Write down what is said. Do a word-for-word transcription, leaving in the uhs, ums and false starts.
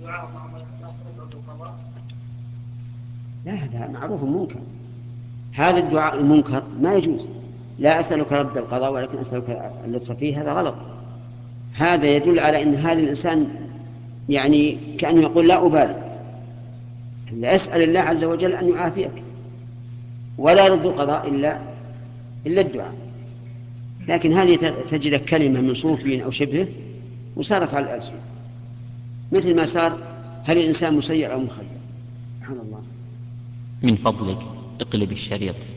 لا، هذا معروف منكر. هذا الدعاء المنكر ما يجوز. لا أسألك رد القضاء ولكن أسألك اللطف فيه، هذا غلط. هذا يدل على أن هذا الإنسان يعني كأنه يقول لا أبالي، لا أسأل الله عز وجل أن يعافيك، ولا يرد القضاء إلا إلا الدعاء. لكن هذه تجد كلمة من صوفي أو شبهه وصارت على الألسن، مثل ما صار هل الإنسان مسير أو مخير. سبحان الله. من فضلك اقلب الشريط.